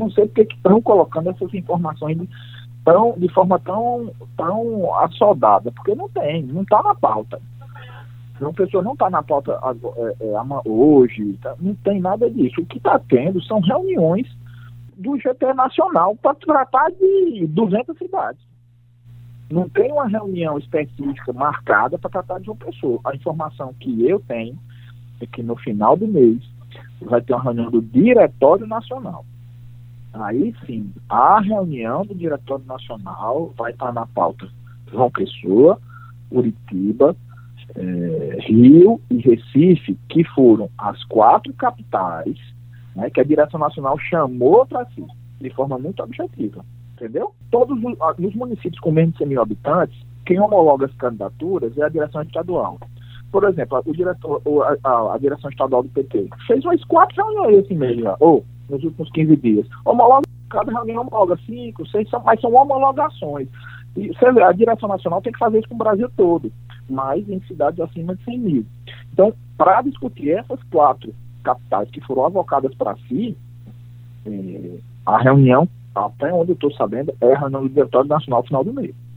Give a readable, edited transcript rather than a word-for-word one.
não sei porque que estão colocando essas informações de forma tão assodada, porque não está na pauta. João Pessoa não está na pauta hoje, não tem nada disso. O que está tendo são reuniões do GT Nacional para tratar de 200 cidades. Não tem uma reunião específica marcada para tratar de João Pessoa. A informação que eu tenho é que no final do mês vai ter uma reunião do Diretório Nacional. Aí sim, a reunião do Diretório Nacional vai estar na pauta João Pessoa, Curitiba, Rio e Recife, que foram as 4 capitais, né, que a Direção Nacional chamou para si, de forma muito objetiva, entendeu? Todos os municípios com menos de 100 mil habitantes, quem homologa as candidaturas é a Direção Estadual. Por exemplo, a Direção Estadual do PT fez umas 4 reuniões esse mês já, ou nos últimos 15 dias. Cada reunião homologa 5, 6, mas são homologações. E você vê, a Direção Nacional tem que fazer isso com o Brasil todo, mas em cidades acima de 100 mil. Então, para discutir essas 4 capitais que foram avocadas para si, a reunião, até onde eu estou sabendo, é a reunião do Diretório Nacional no final do mês.